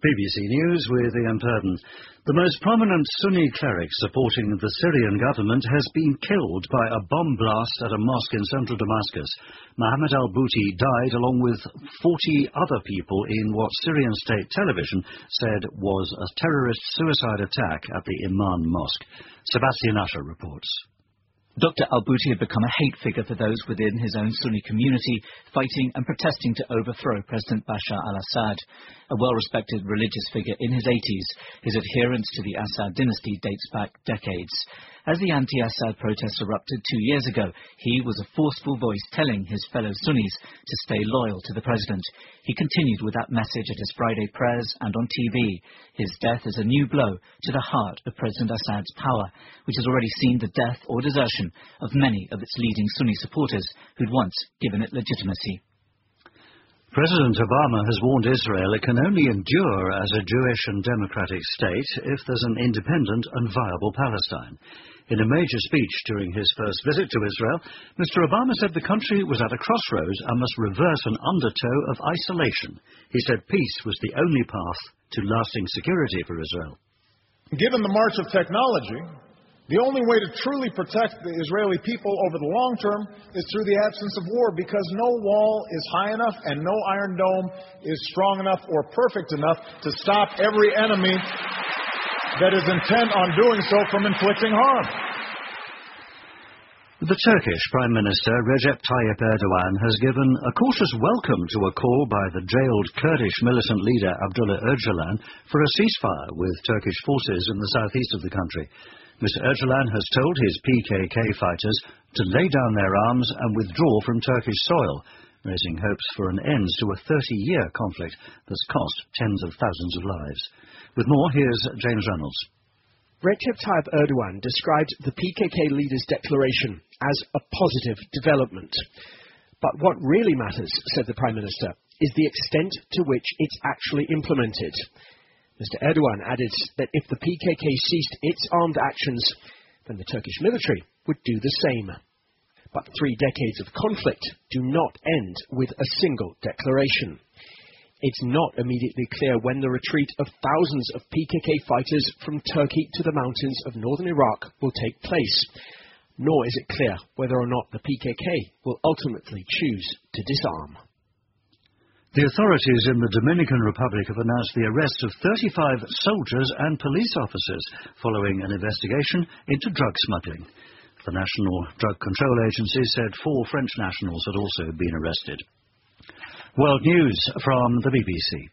BBC News with Ian Purden. The most prominent Sunni cleric supporting the Syrian government has been killed by a bomb blast at a mosque in central Damascus. Mohammed al-Bouti died along with 40 other people in what Syrian state television said was a terrorist suicide attack at the Imam Mosque. Sebastian Usher reports. Dr. al-Bouti had become a hate figure for those within his own Sunni community, fighting and protesting to overthrow President Bashar al-Assad. A well-respected religious figure in his 80s, his adherence to the Assad dynasty dates back decades. As the anti-Assad protests erupted 2 years ago, he was a forceful voice telling his fellow Sunnis to stay loyal to the president. He continued with that message at his Friday prayers and on TV. His death is a new blow to the heart of President Assad's power, which has already seen the death or desertion of many of its leading Sunni supporters who'd once given it legitimacy. President Obama has warned Israel it can only endure as a Jewish and democratic state if there's an independent and viable Palestine. In a major speech during his first visit to Israel, Mr. Obama said the country was at a crossroads and must reverse an undertow of isolation. He said peace was the only path to lasting security for Israel. Given the march of technology, the only way to truly protect the Israeli people over the long term is through the absence of war, because no wall is high enough and no Iron Dome is strong enough or perfect enough to stop every enemy that is intent on doing so from inflicting harm. The Turkish Prime Minister Recep Tayyip Erdogan has given a cautious welcome to a call by the jailed Kurdish militant leader Abdullah Öcalan for a ceasefire with Turkish forces in the southeast of the country. Mr. Öcalan has told his PKK fighters to lay down their arms and withdraw from Turkish soil, raising hopes for an end to a 30-year conflict that's cost tens of thousands of lives. With more, here's James Reynolds. Recep Tayyip Erdogan described the PKK leader's declaration as a positive development. But what really matters, said the Prime Minister, is the extent to which it's actually implemented. Mr. Erdogan added that if the PKK ceased its armed actions, then the Turkish military would do the same. But 3 decades of conflict do not end with a single declaration. It's not immediately clear when the retreat of thousands of PKK fighters from Turkey to the mountains of northern Iraq will take place, nor is it clear whether or not the PKK will ultimately choose to disarm. The authorities in the Dominican Republic have announced the arrest of 35 soldiers and police officers following an investigation into drug smuggling. The National Drug Control Agency said 4 French nationals had also been arrested. World News from the BBC.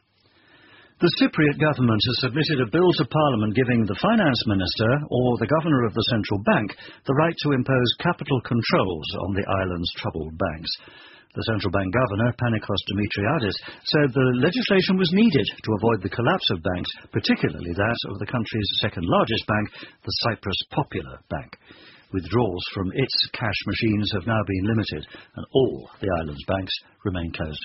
The Cypriot government has submitted a bill to Parliament giving the Finance Minister or the Governor of the Central Bank the right to impose capital controls on the island's troubled banks. The Central Bank Governor, Panicos Dimitriadis, said the legislation was needed to avoid the collapse of banks, particularly that of the country's second-largest bank, the Cyprus Popular Bank. Withdrawals from its cash machines have now been limited, and all the island's banks remain closed.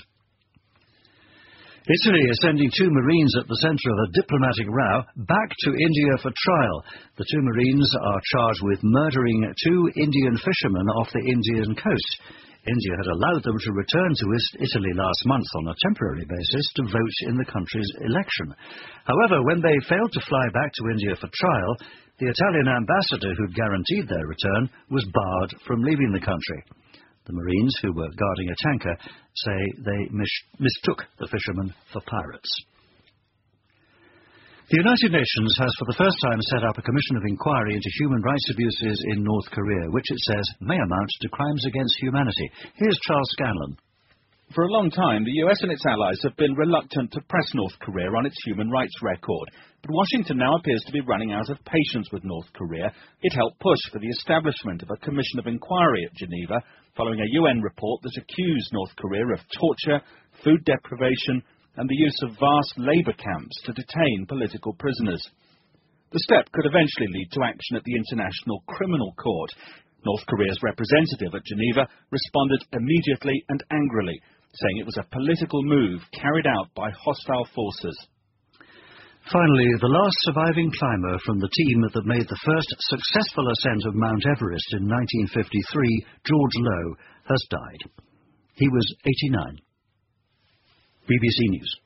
Italy is sending 2 Marines at the centre of a diplomatic row back to India for trial. The 2 Marines are charged with murdering 2 Indian fishermen off the Indian coast. India had allowed them to return to Italy last month on a temporary basis to vote in the country's election. However, when they failed to fly back to India for trial, the Italian ambassador who'd guaranteed their return was barred from leaving the country. The Marines, who were guarding a tanker, say they mistook the fishermen for pirates. The United Nations has for the first time set up a commission of inquiry into human rights abuses in North Korea, which it says may amount to crimes against humanity. Here's Charles Scanlon. For a long time, the US and its allies have been reluctant to press North Korea on its human rights record. But Washington now appears to be running out of patience with North Korea. It helped push for the establishment of a commission of inquiry at Geneva, following a UN report that accused North Korea of torture, food deprivation, and the use of vast labour camps to detain political prisoners. The step could eventually lead to action at the International Criminal Court. North Korea's representative at Geneva responded immediately and angrily, saying it was a political move carried out by hostile forces. Finally, the last surviving climber from the team that made the first successful ascent of Mount Everest in 1953, George Low, has died. He was 89. BBC News.